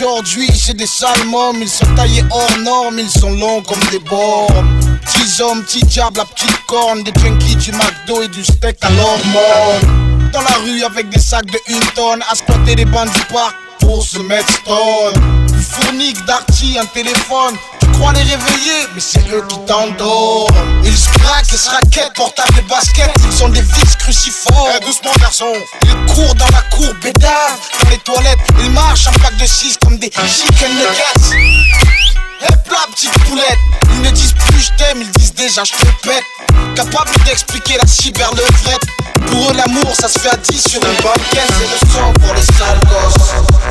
d'aujourd'hui, c'est des sales mômes. Ils sont taillés hors normes, ils sont longs comme des bornes. Petits hommes, petits diables, la petite corne. Des junkies, du McDo et du steak à l'hormone. Dans la rue avec des sacs de 1 tonne, à squatter des bancs du parc pour se mettre stone. Du fournique, d'arty, un téléphone. Tu crois les réveiller, mais c'est eux qui t'endorment. Ils se braquent et se raquettent, portables et baskets. Ils sont des vices cruciformes. Doucement garçon. Ils courent dans la cour, bédave. Dans les toilettes, ils marchent en pack de 6 comme des chicken nuggets. Hep la petite poulette. Ils ne disent plus je t'aime, ils disent déjà je te pète. Capable d'expliquer la cyberlevrette. Pour eux l'amour ça se fait à 10 sur une banquette. C'est le sang pour les sales gosses.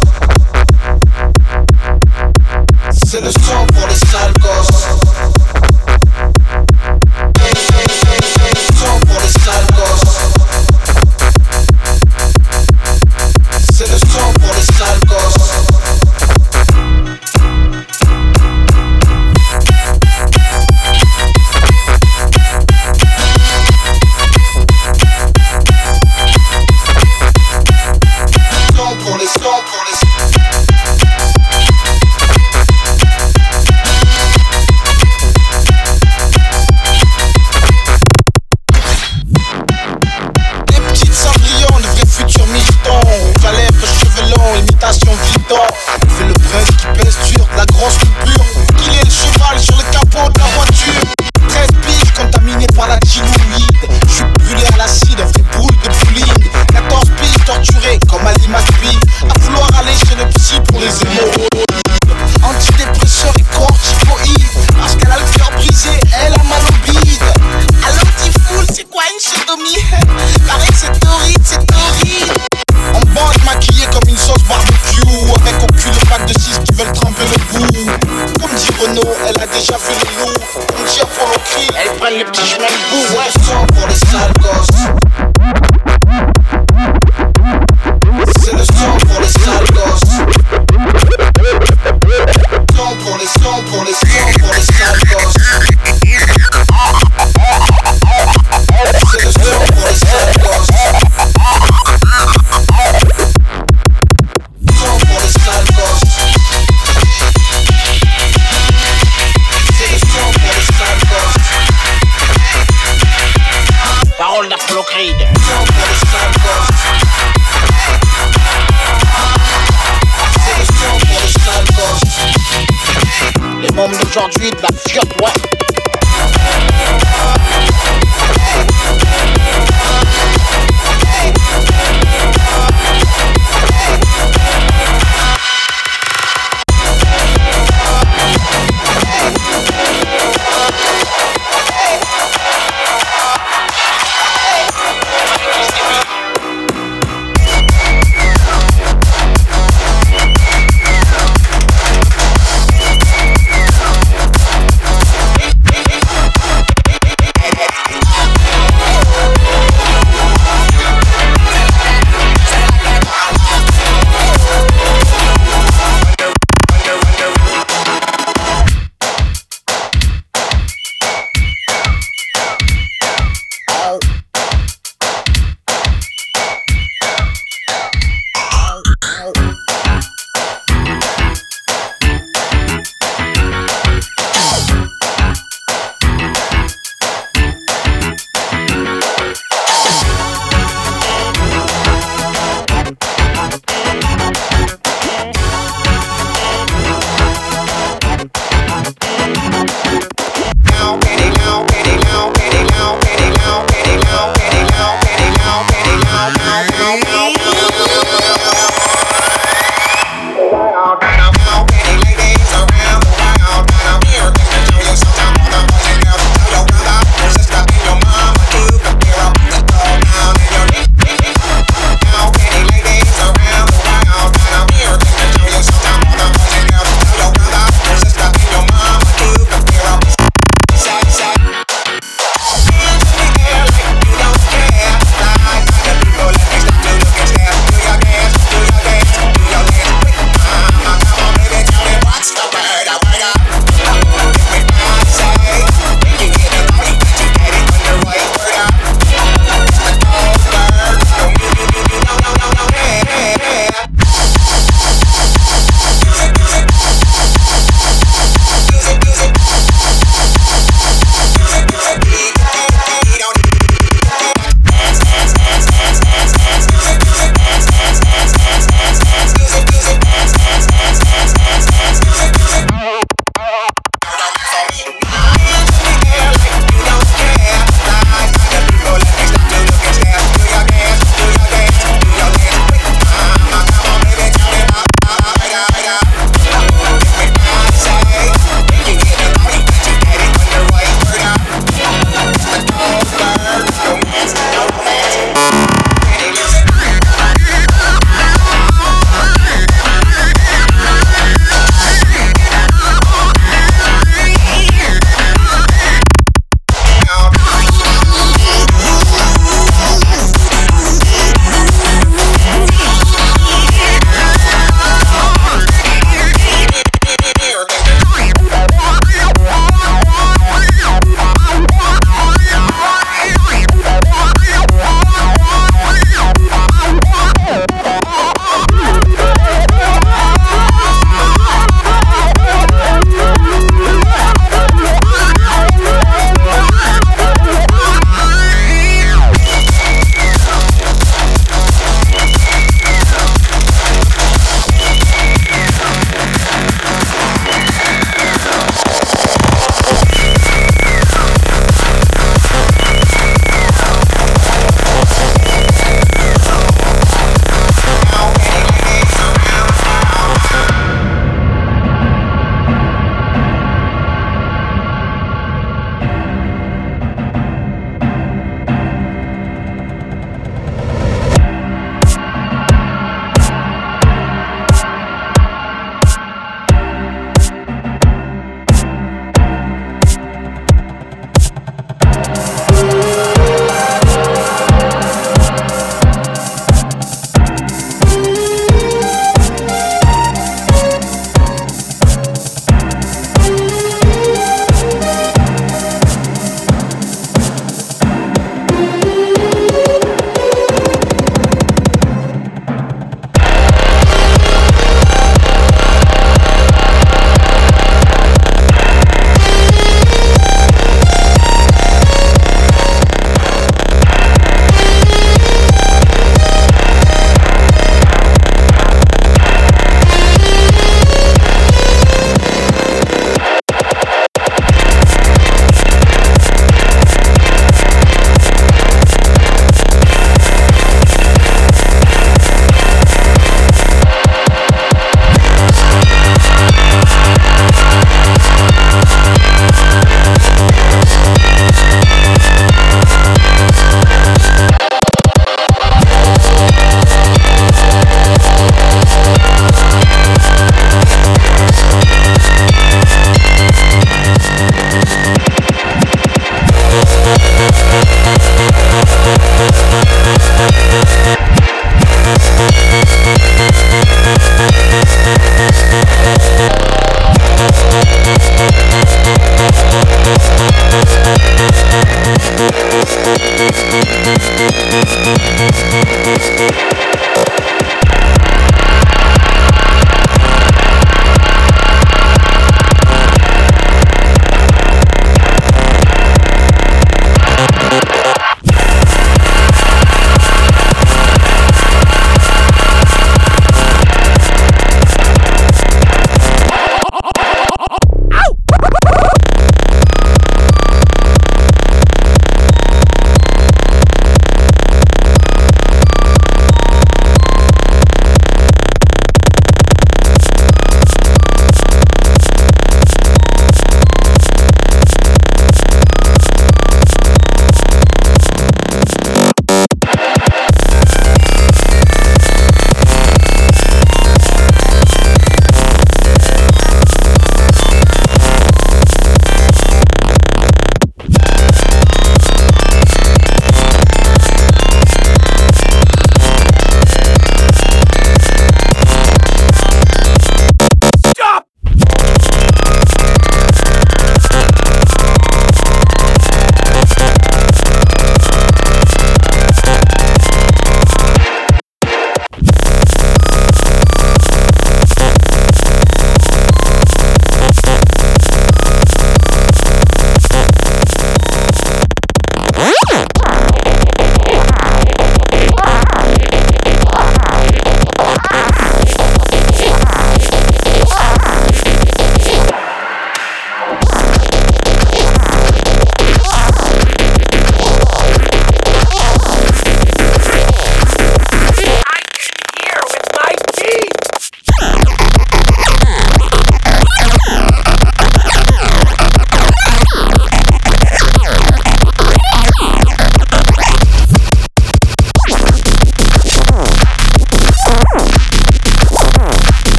C'est le sang pour les sales gosses. C'est le sang pour les sales gosses. C'est le sang pour les sales gosses. Imitation Vuitton. Il fait le prince qui pèse dur, la grosse coupure. Qu'il est le cheval sur le capot de la voiture. 13 piges contaminées par la diluide. Je suis brûlé à l'acide, on fait boule de bowling. 14 piges torturées comme Ali Maspi. À vouloir aller chez le psy pour les hémorroïdes. Antidépresseur et corticoïde. Parce qu'elle a le cœur brisé, elle a mal au bide. Alors t'y c'est quoi une sodomie? Pareil que c'est horrible, c'est horrible. En bande maquillée comme une sauce barbecue. Avec au cul le pack de 6 qui veulent tremper le bout. Comme dit Renaud, elle a déjà vu le loup. Comme dit Apollo Creed, elles prennent les petits chemins de boue. Ouais, sang pour les sales gosses. C'est le sang pour les sales gosses. Sang pour les sangs, pour les sangs, pour les sales gosses. C'est le sang pour les sales gosses. Parole d'Apollo Creed. Les membres d'aujourd'hui de la fiotte, ouais.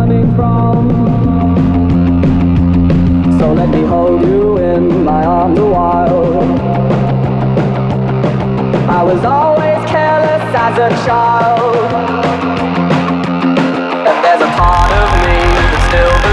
coming from. So let me hold you in my arms a while. I was always careless as a child, and there's a part of me that still believes